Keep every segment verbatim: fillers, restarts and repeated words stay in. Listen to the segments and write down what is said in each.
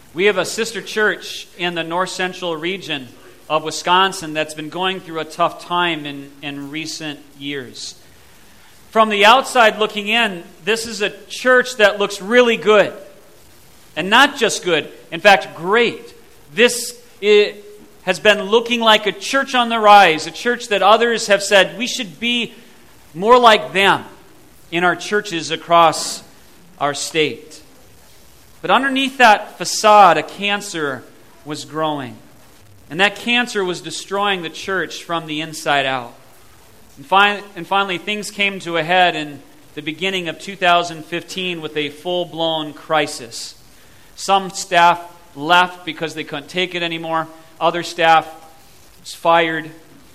We have a sister church in the north central region of Wisconsin that's been going through a tough time in, in recent years. From the outside looking in, this is a church that looks really good. And not just good, in fact, great. This it has been looking like a church on the rise, a church that others have said we should be more like them in our churches across our state. But underneath that facade, a cancer was growing. And that cancer was destroying the church from the inside out. And, fin- and finally, things came to a head in the beginning of two thousand fifteen with a full-blown crisis. Some staff left because they couldn't take it anymore. Other staff was fired.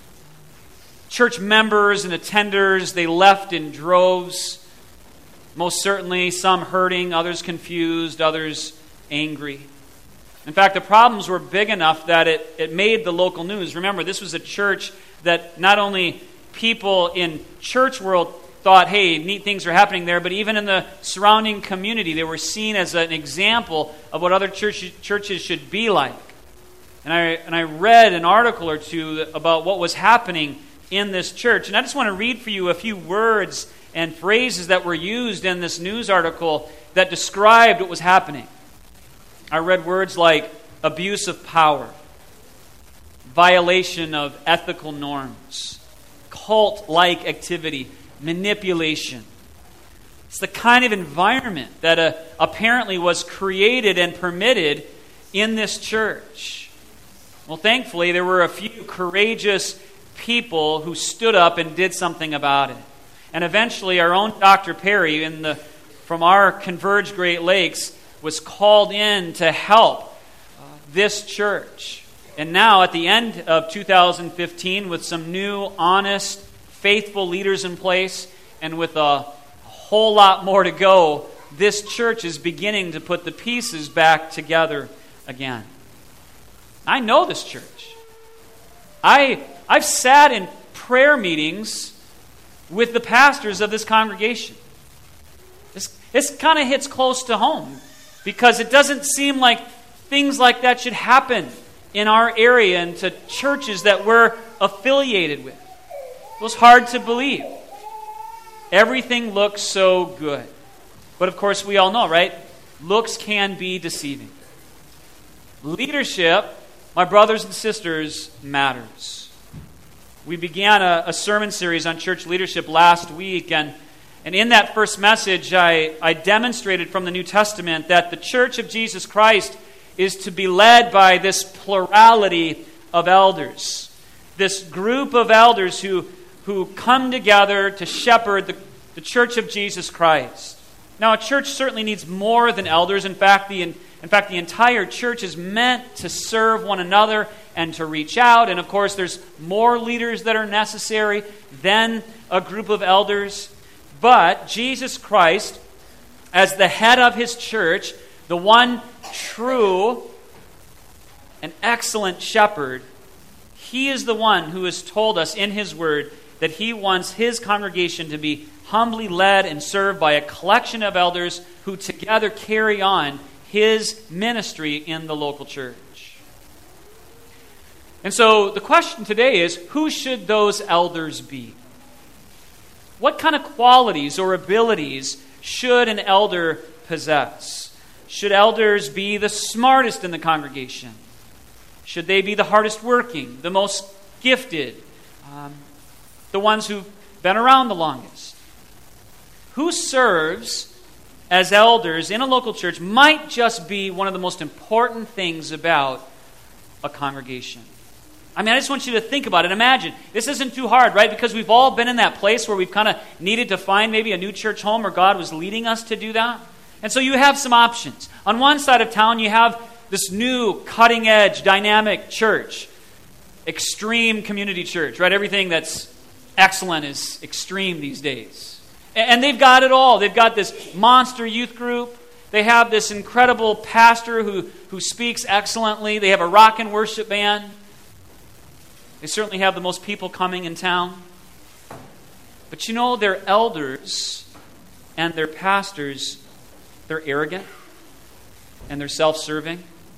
Church members and attenders, they left in droves. Most certainly, some hurting, others confused, others angry. In fact, the problems were big enough that it, it made the local news. Remember, this was a church that not only people in church world thought, hey, neat things are happening there, but even in the surrounding community, they were seen as an example of what other church, churches should be like. And I, and I read an article or two about what was happening in this church. And I just want to read for you a few words and phrases that were used in this news article that described what was happening. I read words like abuse of power, violation of ethical norms, cult-like activity, manipulation. It's the kind of environment that uh, apparently was created and permitted in this church. Well, thankfully, there were a few courageous people who stood up and did something about it. And eventually, our own Doctor Perry in the, from our Converge Great Lakes was called in to help uh, this church. And now, at the end of two thousand fifteen, with some new, honest, faithful leaders in place, and with a whole lot more to go, this church is beginning to put the pieces back together again. I know this church. I, I've sat in prayer meetings with the pastors of this congregation. This, this kind of hits close to home because it doesn't seem like things like that should happen in our area and to churches that we're affiliated with. It was hard to believe. Everything looks so good. But of course, we all know, right? Looks can be deceiving. Leadership, my brothers and sisters, matters. We began a, a sermon series on church leadership last week, and, and in that first message, I, I demonstrated from the New Testament that the Church of Jesus Christ is to be led by this plurality of elders. This group of elders who, who come together to shepherd the, the Church of Jesus Christ. Now, a church certainly needs more than elders. In fact, the, in fact, the entire church is meant to serve one another and to reach out. And of course, there's more leaders that are necessary than a group of elders. But Jesus Christ, as the head of his church, the one true and excellent shepherd, he is the one who has told us in his word that he wants his congregation to be humbly led and served by a collection of elders who together carry on his ministry in the local church. And so the question today is, who should those elders be? What kind of qualities or abilities should an elder possess? Should elders be the smartest in the congregation? Should they be the hardest working, the most gifted, um, the ones who've been around the longest? Who serves as elders in a local church might just be one of the most important things about a congregation. I mean, I just want you to think about it. Imagine. This isn't too hard, right? Because we've all been in that place where we've kind of needed to find maybe a new church home where God was leading us to do that. And so you have some options. On one side of town, you have this new cutting-edge, dynamic church. Extreme community church, right? Everything that's excellent is extreme these days. And they've got it all. They've got this monster youth group. They have this incredible pastor who, who speaks excellently. They have a rock and worship band. They certainly have the most people coming in town. But you know, their elders and their pastors, they're arrogant and they're self-serving.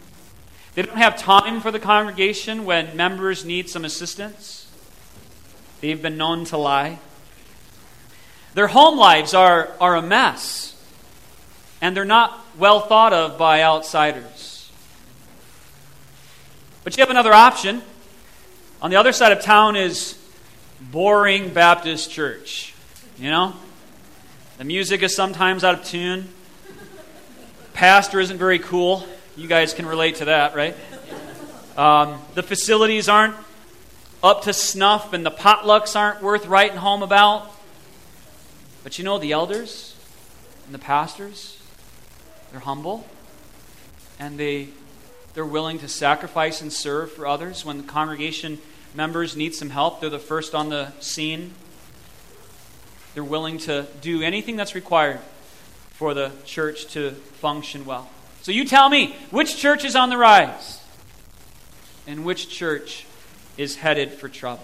They don't have time for the congregation when members need some assistance. They've been known to lie. Their home lives are, are a mess, and they're not well thought of by outsiders. But you have another option. On the other side of town is boring Baptist church. You know? The music is sometimes out of tune. Pastor isn't very cool. You guys can relate to that, right? Um, the facilities aren't up to snuff, and the potlucks aren't worth writing home about. But you know, the elders and the pastors, they're humble, and they, they're willing to sacrifice and serve for others. When the congregation members need some help, they're the first on the scene. They're willing to do anything that's required for the church to function well. So you tell me, which church is on the rise? And which church is headed for trouble?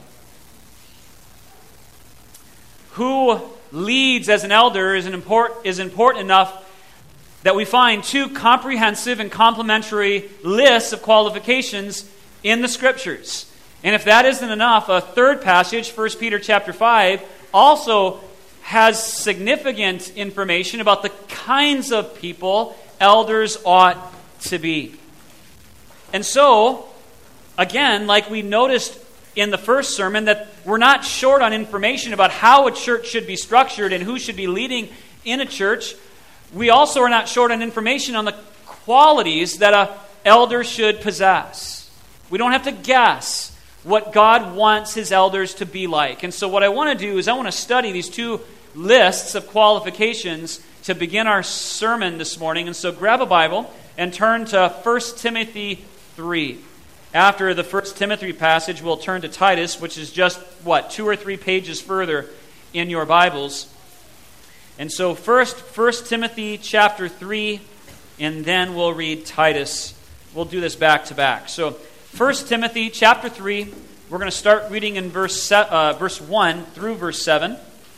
Who leads as an elder is, an import, is important enough that we find two comprehensive and complementary lists of qualifications in the Scriptures. And if that isn't enough, a third passage, First Peter chapter five, also has significant information about the kinds of people elders ought to be. And so, again, like we noticed in the first sermon, that we're not short on information about how a church should be structured and who should be leading in a church. We also are not short on information on the qualities that an elder should possess. We don't have to guess what God wants his elders to be like. And so what I want to do is I want to study these two lists of qualifications to begin our sermon this morning. And so grab a Bible and turn to First Timothy three. After the First Timothy passage, we'll turn to Titus, which is just, what, two or three pages further in your Bibles. And so first, First Timothy chapter three, and then we'll read Titus. We'll do this back to back. So First Timothy chapter three, we're going to start reading in verse, uh, verse one through verse seven.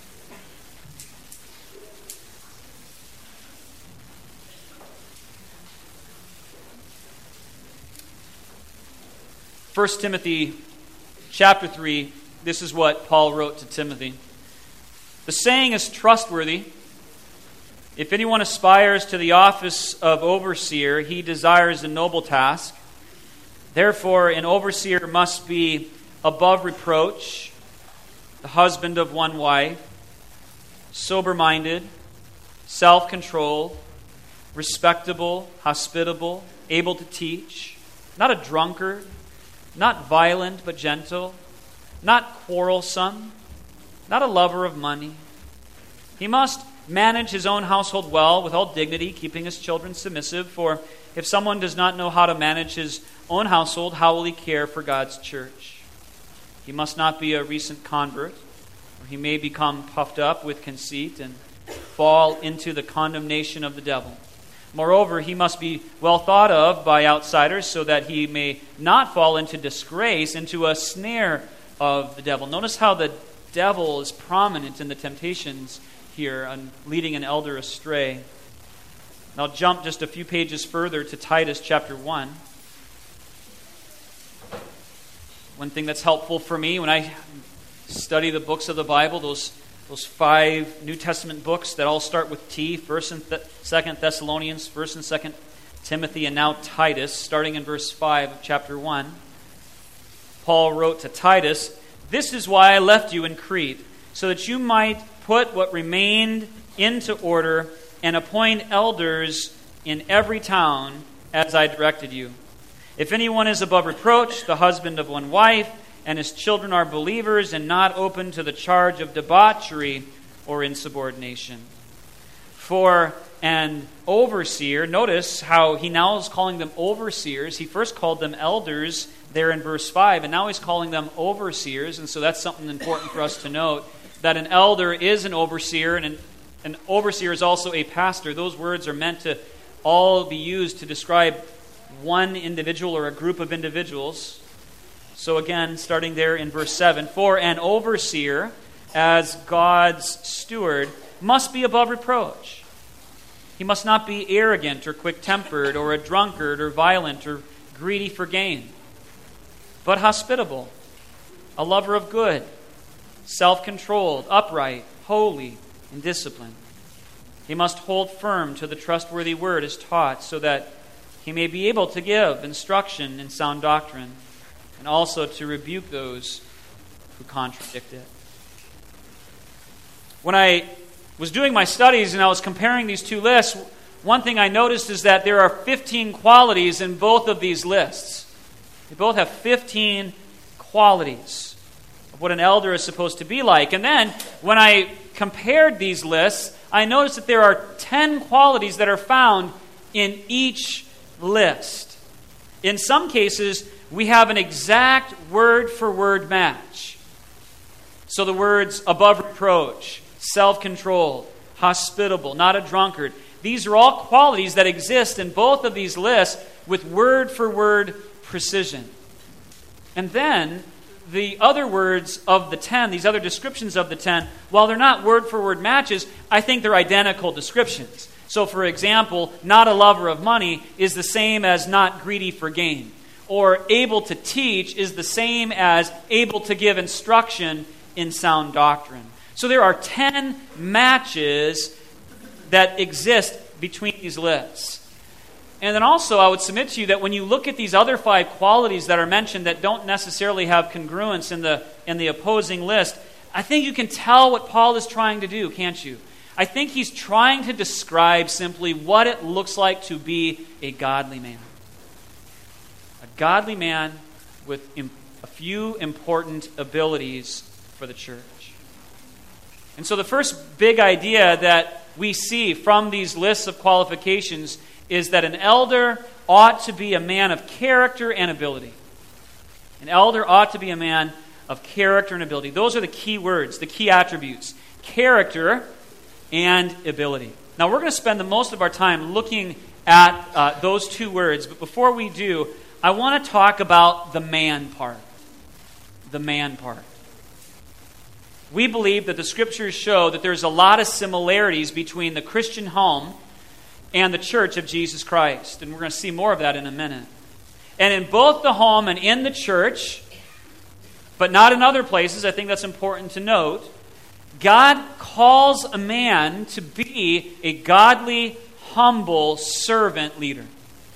First Timothy chapter three, this is what Paul wrote to Timothy. The saying is trustworthy. If anyone aspires to the office of overseer, he desires a noble task. Therefore, an overseer must be above reproach, the husband of one wife, sober-minded, self-controlled, respectable, hospitable, able to teach, not a drunkard, not violent but gentle, not quarrelsome, not a lover of money. He must manage his own household well with all dignity, keeping his children submissive. For if someone does not know how to manage his own household, how will he care for God's church? He must not be a recent convert, or he may become puffed up with conceit and fall into the condemnation of the devil. Moreover, he must be well thought of by outsiders so that he may not fall into disgrace, into a snare of the devil. Notice how the devil is prominent in the temptations here on leading an elder astray. And I'll jump just a few pages further to Titus chapter one. One thing that's helpful for me when I study the books of the Bible, those Those five New Testament books that all start with T, First and Th- Second Thessalonians, First and Second Timothy, and now Titus, starting in verse five of chapter one. Paul wrote to Titus, "This is why I left you in Crete, so that you might put what remained into order and appoint elders in every town as I directed you. If anyone is above reproach, the husband of one wife, and his children are believers and not open to the charge of debauchery or insubordination. For an overseer," notice how he now is calling them overseers. He first called them elders there in verse five, and now he's calling them overseers. And so that's something important for us to note, that an elder is an overseer, and an, an overseer is also a pastor. Those words are meant to all be used to describe one individual or a group of individuals. So again, starting there in verse seven, "For an overseer, as God's steward, must be above reproach. He must not be arrogant or quick-tempered or a drunkard or violent or greedy for gain, but hospitable, a lover of good, self-controlled, upright, holy, and disciplined. He must hold firm to the trustworthy word as taught, so that he may be able to give instruction in sound doctrine, and also to rebuke those who contradict it. When I was doing my studies and I was comparing these two lists, one thing I noticed is that there are fifteen qualities in both of these lists. They both have fifteen qualities of what an elder is supposed to be like. And then, when I compared these lists, I noticed that there are ten qualities that are found in each list. In some cases, we have an exact word-for-word match. So the words above reproach, self-controlled, hospitable, not a drunkard. These are all qualities that exist in both of these lists with word-for-word precision. And then, the other words of the ten, these other descriptions of the ten, while they're not word-for-word matches, I think they're identical descriptions. So, for example, not a lover of money is the same as not greedy for gain. Or able to teach is the same as able to give instruction in sound doctrine. So there are ten matches that exist between these lists. And then also, I would submit to you that when you look at these other five qualities that are mentioned that don't necessarily have congruence in the in the opposing list, I think you can tell what Paul is trying to do, can't you? I think he's trying to describe simply what it looks like to be a godly man. A godly man with a few important abilities for the church. And so the first big idea that we see from these lists of qualifications is that an elder ought to be a man of character and ability. An elder ought to be a man of character and ability. Those are the key words, the key attributes. Character and ability. Now, we're going to spend the most of our time looking at uh, those two words. But before we do, I want to talk about the man part. The man part. We believe that the Scriptures show that there's a lot of similarities between the Christian home and the church of Jesus Christ. And we're going to see more of that in a minute. And in both the home and in the church, but not in other places, I think that's important to note, God calls a man to be a godly, humble servant leader.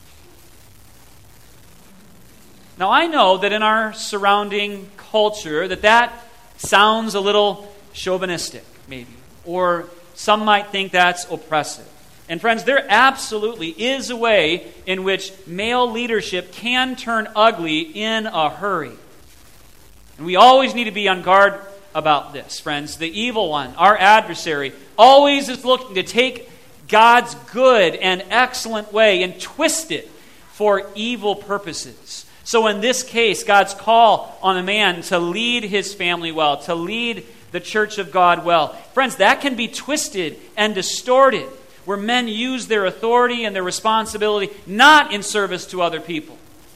Now, I know that in our surrounding culture that that sounds a little chauvinistic, maybe, or some might think that's oppressive. And friends, there absolutely is a way in which male leadership can turn ugly in a hurry. And we always need to be on guard about this, friends. The evil one, our adversary, always is looking to take God's good and excellent way and twist it for evil purposes. So in this case, God's call on a man to lead his family well, to lead the church of God well. Friends, that can be twisted and distorted, where men use their authority and their responsibility not in service to other people,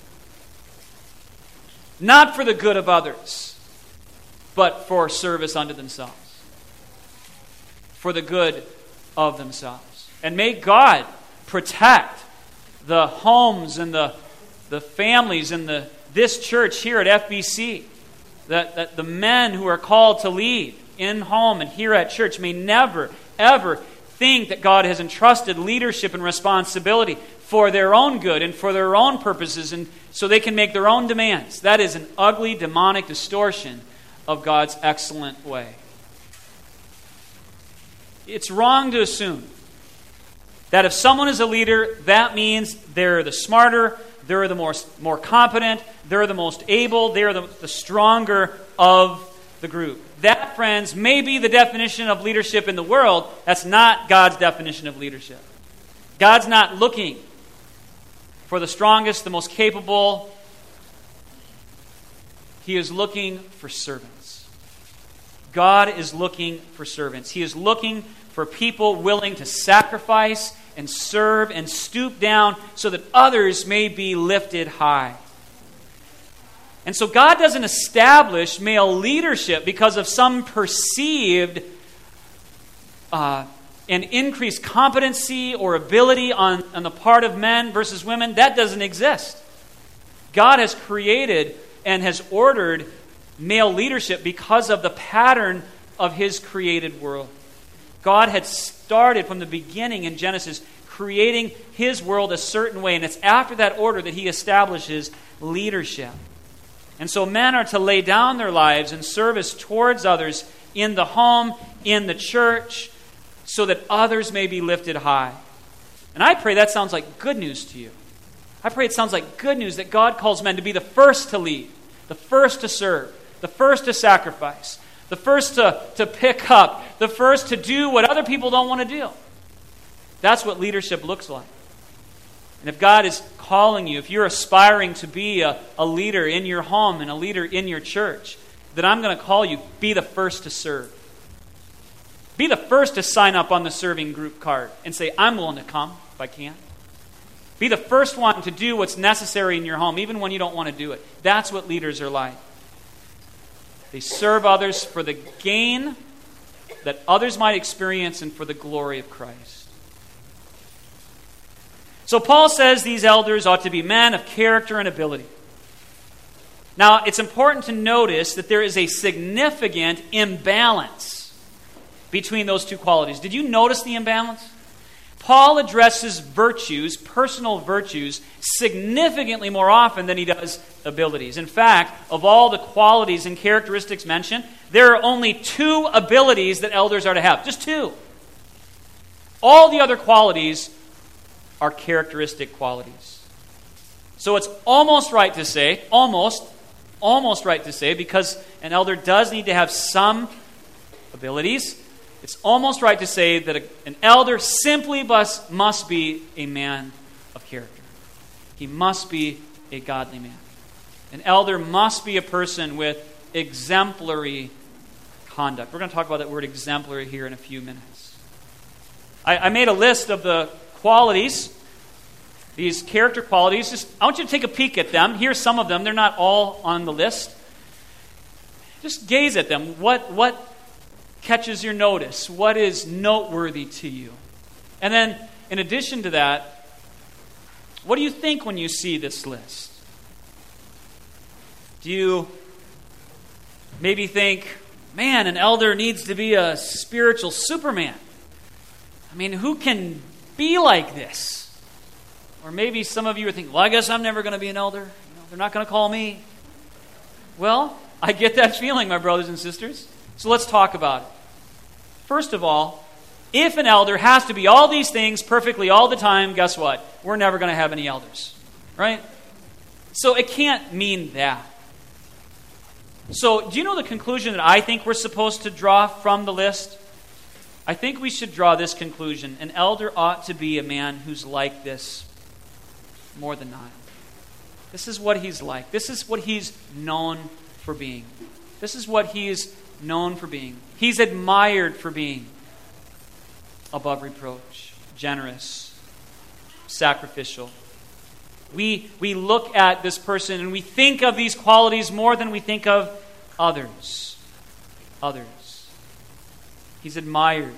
not for the good of others, but for service unto themselves, for the good of themselves. And may God protect the homes and the, the families and the this church here at F B C, that, that the men who are called to lead in home and here at church may never, ever think that God has entrusted leadership and responsibility for their own good and for their own purposes, and so they can make their own demands. That is an ugly, demonic distortion of God's excellent way. It's wrong to assume that if someone is a leader, that means they're the smarter, they're the more, more competent, they're the most able, they're the, the stronger of the group. That, friends, may be the definition of leadership in the world. That's not God's definition of leadership. God's not looking for the strongest, the most capable. He is looking for servants. God is looking for servants. He is looking for people willing to sacrifice and serve and stoop down so that others may be lifted high. And so God doesn't establish male leadership because of some perceived uh, and increased competency or ability on, on the part of men versus women. That doesn't exist. God has created and has ordered male leadership because of the pattern of His created world. God had started from the beginning in Genesis creating His world a certain way, and it's after that order that He establishes leadership. And so men are to lay down their lives in service towards others in the home, in the church, so that others may be lifted high. And I pray that sounds like good news to you. I pray it sounds like good news that God calls men to be the first to lead, the first to serve, the first to sacrifice, the first to, to pick up, the first to do what other people don't want to do. That's what leadership looks like. And if God is calling you, if you're aspiring to be a, a leader in your home and a leader in your church, then I'm going to call you, be the first to serve. Be the first to sign up on the serving group card and say, I'm willing to come if I can. Be the first one to do what's necessary in your home, even when you don't want to do it. That's what leaders are like. They serve others for the gain that others might experience and for the glory of Christ. So Paul says these elders ought to be men of character and ability. Now, it's important to notice that there is a significant imbalance between those two qualities. Did you notice the imbalance? Paul addresses virtues, personal virtues, significantly more often than he does abilities. In fact, of all the qualities and characteristics mentioned, there are only two abilities that elders are to have. Just two. All the other qualities are characteristic qualities. So it's almost right to say, almost, almost right to say, because an elder does need to have some abilities, it's almost right to say that a, an elder simply must, must be a man of character. He must be a godly man. An elder must be a person with exemplary conduct. We're going to talk about that word exemplary here in a few minutes. I, I made a list of the qualities, these character qualities. Just, I want you to take a peek at them. Here's some of them. They're not all on the list. Just gaze at them. What, what catches your notice? What is noteworthy to you? And then, in addition to that, what do you think when you see this list? Do you maybe think, man, an elder needs to be a spiritual Superman? I mean, who can be like this? Or maybe some of you are thinking, well, I guess I'm never going to be an elder. You know, they're not going to call me. Well, I get that feeling, my brothers and sisters. So let's talk about it. First of all, if an elder has to be all these things perfectly all the time, guess what? We're never going to have any elders, right? So it can't mean that. So do you know the conclusion that I think we're supposed to draw from the list? I think we should draw this conclusion. An elder ought to be a man who's like this more than not. This is what he's like. This is what he's known for being. This is what he's known for being. He's admired for being above reproach, generous, sacrificial. We, we look at this person and we think of these qualities more than we think of others. Others. He's admired.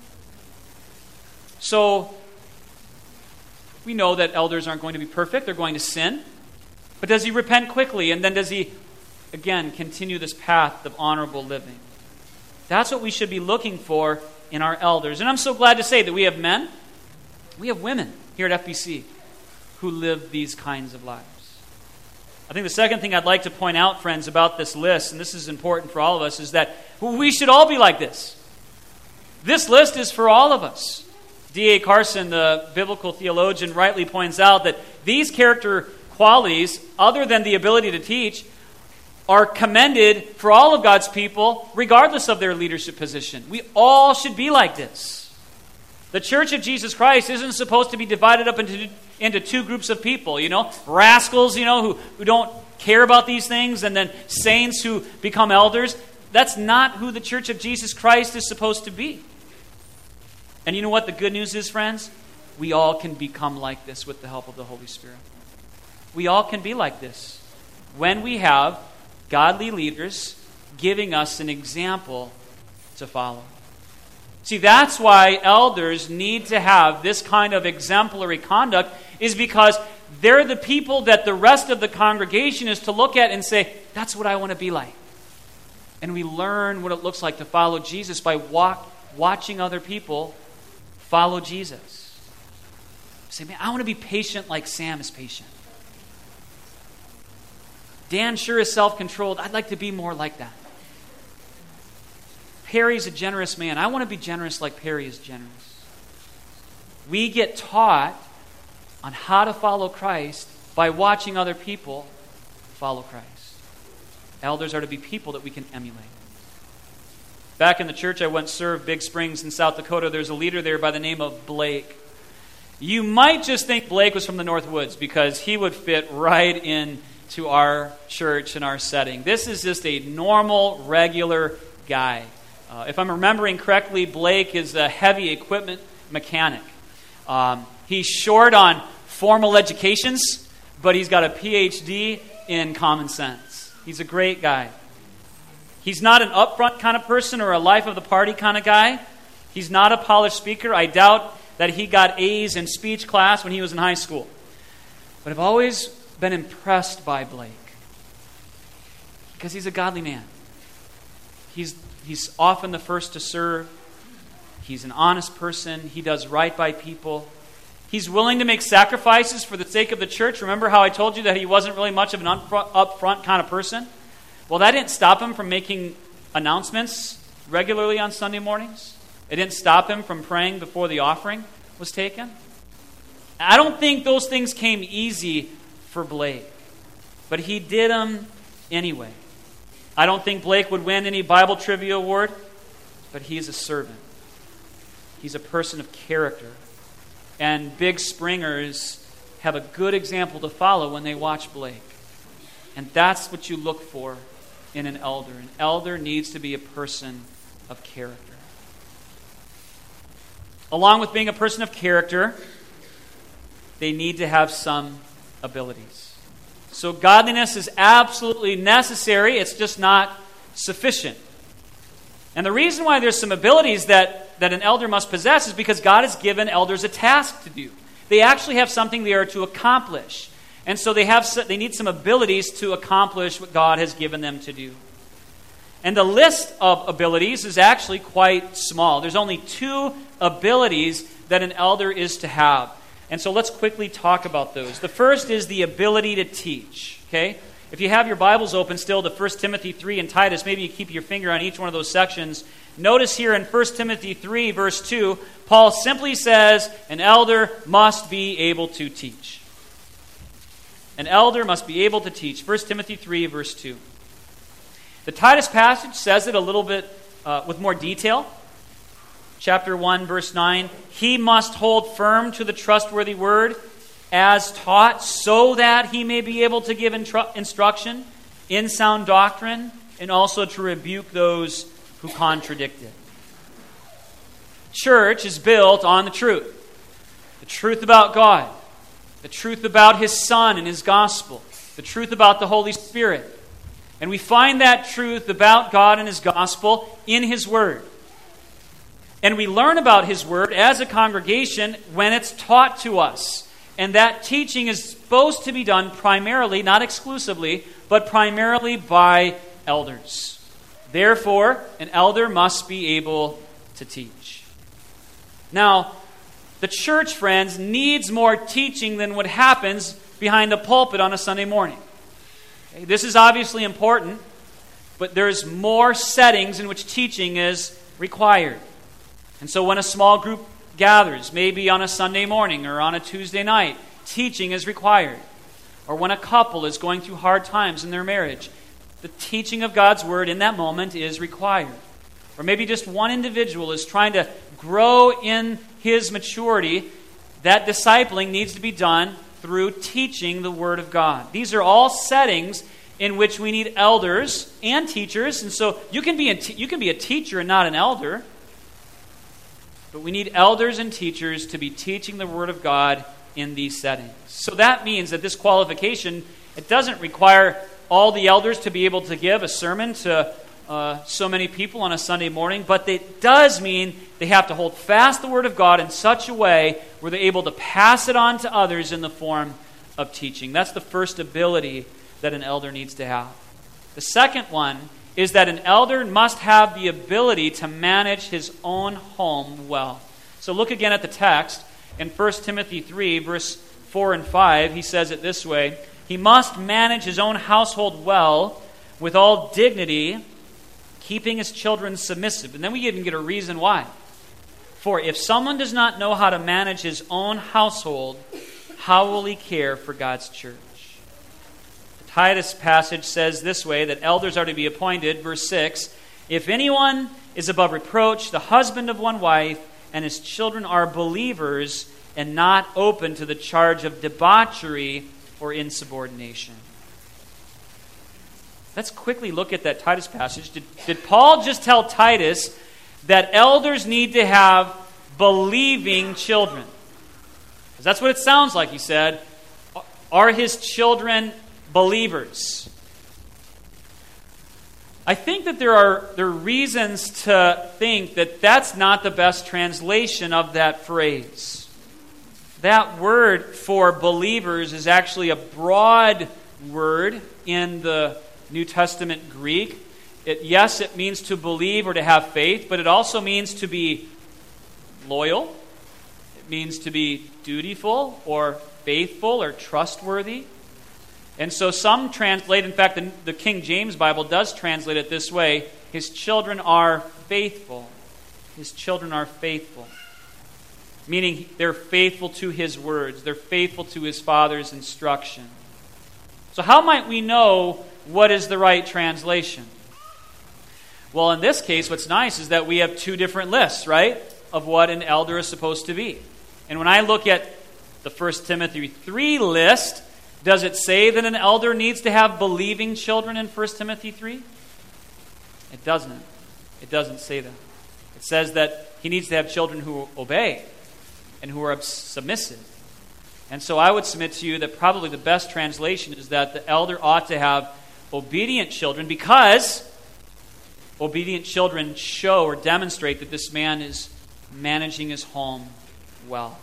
So, we know that elders aren't going to be perfect. They're going to sin. But does he repent quickly? And then does he, again, continue this path of honorable living? That's what we should be looking for in our elders. And I'm so glad to say that we have men, we have women here at F B C who live these kinds of lives. I think the second thing I'd like to point out, friends, about this list, and this is important for all of us, is that we should all be like this. This list is for all of us. D A Carson, the biblical theologian, rightly points out that these character qualities, other than the ability to teach, are commended for all of God's people, regardless of their leadership position. We all should be like this. The Church of Jesus Christ isn't supposed to be divided up into, into two groups of people, you know, rascals, you know, who, who don't care about these things, and then saints who become elders. That's not who the Church of Jesus Christ is supposed to be. And you know what the good news is, friends? We all can become like this with the help of the Holy Spirit. We all can be like this when we have godly leaders giving us an example to follow. See, that's why elders need to have this kind of exemplary conduct, is because they're the people that the rest of the congregation is to look at and say, that's what I want to be like. And we learn what it looks like to follow Jesus by walk, watching other people follow Jesus. Say, man, I want to be patient like Sam is patient. Dan sure is self-controlled. I'd like to be more like that. Perry's a generous man. I want to be generous like Perry is generous. We get taught on how to follow Christ by watching other people follow Christ. Elders are to be people that we can emulate. Back in the church I once served, Big Springs in South Dakota, there's a leader there by the name of Blake. You might just think Blake was from the North Woods because he would fit right into our church and our setting. This is just a normal, regular guy. Uh, if I'm remembering correctly, Blake is a heavy equipment mechanic. Um, he's short on formal educations, but he's got a P H D in common sense. He's a great guy. He's not an upfront kind of person or a life of the party kind of guy. He's not a polished speaker. I doubt that he got A's in speech class when he was in high school. But I've always been impressed by Blake because he's a godly man. He's, he's often the first to serve. He's an honest person. He does right by people. He's willing to make sacrifices for the sake of the church. Remember how I told you that he wasn't really much of an upfront, upfront kind of person? Well, that didn't stop him from making announcements regularly on Sunday mornings. It didn't stop him from praying before the offering was taken. I don't think those things came easy for Blake, but he did them anyway. I don't think Blake would win any Bible trivia award, but he's a servant. He's a person of character. And Big Springers have a good example to follow when they watch Blake. And that's what you look for in an elder. An elder needs to be a person of character. Along with being a person of character, they need to have some abilities. So godliness is absolutely necessary. It's just not sufficient. And the reason why there's some abilities that that an elder must possess is because God has given elders a task to do. They actually have something they are to accomplish. And so they have they need some abilities to accomplish what God has given them to do. And the list of abilities is actually quite small. There's only two abilities that an elder is to have. And so let's quickly talk about those. The first is the ability to teach. Okay? If you have your Bibles open still to First Timothy three and Titus, maybe you keep your finger on each one of those sections. Notice here in First Timothy three, verse two, Paul simply says, an elder must be able to teach. An elder must be able to teach. First Timothy three, verse two. The Titus passage says it a little bit uh, with more detail. Chapter one, verse nine, he must hold firm to the trustworthy word as taught, so that he may be able to give intru- instruction in sound doctrine, and also to rebuke those who contradict it. Church is built on the truth. The truth about God. The truth about His Son and His gospel. The truth about the Holy Spirit. And we find that truth about God and His gospel in His Word. And we learn about His Word as a congregation when it's taught to us. And that teaching is supposed to be done primarily, not exclusively, but primarily by elders. Therefore, an elder must be able to teach. Now, the church, friends, needs more teaching than what happens behind a pulpit on a Sunday morning. Okay, this is obviously important, but there's more settings in which teaching is required. And so when a small group gathers, maybe on a Sunday morning or on a Tuesday night, teaching is required. Or when a couple is going through hard times in their marriage, the teaching of God's Word in that moment is required. Or maybe just one individual is trying to grow in his maturity. That discipling needs to be done through teaching the Word of God. These are all settings in which we need elders and teachers. And so you can be a, te- you can be a teacher and not an elder. But we need elders and teachers to be teaching the Word of God in these settings. So that means that this qualification, it doesn't require all the elders to be able to give a sermon to uh, so many people on a Sunday morning, but it does mean they have to hold fast the Word of God in such a way where they're able to pass it on to others in the form of teaching. That's the first ability that an elder needs to have. The second one is that an elder must have the ability to manage his own home well. So look again at the text. In First Timothy three, verse four and five, he says it this way: he must manage his own household well with all dignity, keeping his children submissive. And then we even get a reason why. For if someone does not know how to manage his own household, how will he care for God's church? The Titus passage says this way, that elders are to be appointed, verse six, if anyone is above reproach, the husband of one wife, and his children are believers and not open to the charge of debauchery or insubordination. Let's quickly look at that Titus passage. Did, did Paul just tell Titus that elders need to have believing children? Because that's what it sounds like, he said. Are his children believers? I think that there are, there are reasons to think that that's not the best translation of that phrase. That word for believers is actually a broad word in the New Testament Greek. It, yes, it means to believe or to have faith, but it also means to be loyal. It means to be dutiful or faithful or trustworthy. And so some translate, in fact, the, the King James Bible does translate it this way: his children are faithful. His children are faithful. Meaning they're faithful to his words. They're faithful to his Father's instruction. So how might we know what is the right translation? Well, in this case, what's nice is that we have two different lists, right, of what an elder is supposed to be. And when I look at the First Timothy three list, does it say that an elder needs to have believing children in First Timothy three? It doesn't. It doesn't say that. It says that he needs to have children who obey and who are submissive. And so I would submit to you that probably the best translation is that the elder ought to have obedient children, because obedient children show or demonstrate that this man is managing his home well.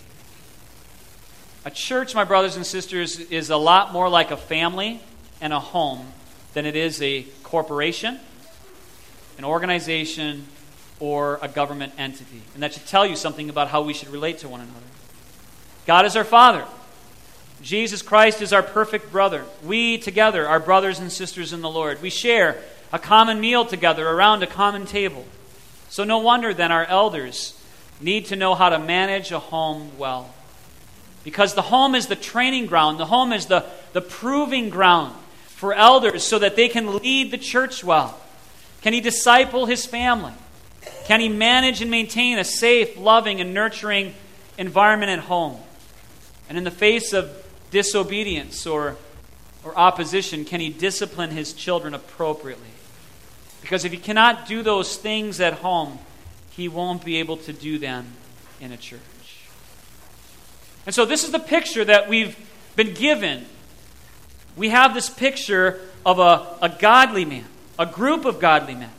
A church, my brothers and sisters, is a lot more like a family and a home than it is a corporation, an organization, or a government entity. And that should tell you something about how we should relate to one another. God is our Father. Jesus Christ is our perfect brother. We together are brothers and sisters in the Lord. We share a common meal together around a common table. So no wonder then our elders need to know how to manage a home well. Because the home is the training ground. The home is the, the proving ground for elders so that they can lead the church well. Can he disciple his family? Can he manage and maintain a safe, loving, and nurturing environment at home? And in the face of disobedience or, or opposition, can he discipline his children appropriately? Because if he cannot do those things at home, he won't be able to do them in a church. And so this is the picture that we've been given. We have this picture of a, a godly man, a group of godly men.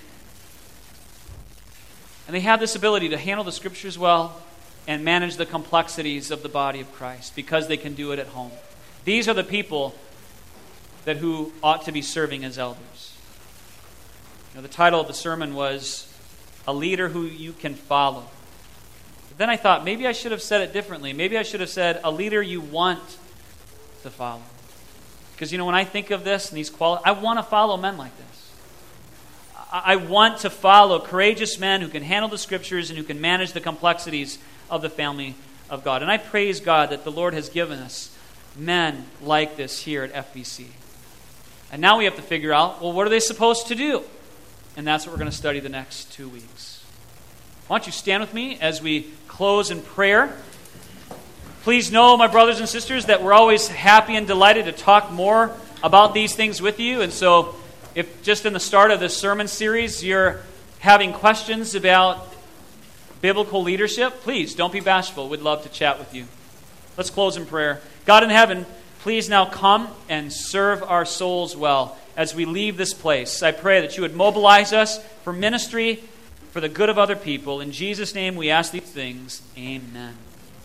And they have this ability to handle the Scriptures well and manage the complexities of the body of Christ because they can do it at home. These are the people that who ought to be serving as elders. You know, the title of the sermon was A Leader Who You Can Follow. But then I thought maybe I should have said it differently. Maybe I should have said a leader you want to follow. Because, you know, when I think of this and these qualities, I want to follow men like this. I want to follow courageous men who can handle the Scriptures and who can manage the complexities of the family of God. And I praise God that the Lord has given us men like this here at F B C. And now we have to figure out, well, what are they supposed to do? And that's what we're going to study the next two weeks. Why don't you stand with me as we close in prayer? Please know, my brothers and sisters, that we're always happy and delighted to talk more about these things with you. And so if just in the start of this sermon series you're having questions about biblical leadership, please don't be bashful. We'd love to chat with you. Let's close in prayer. God in heaven, please now come and serve our souls well as we leave this place. I pray that you would mobilize us for ministry, for the good of other people. In Jesus' name we ask these things. Amen.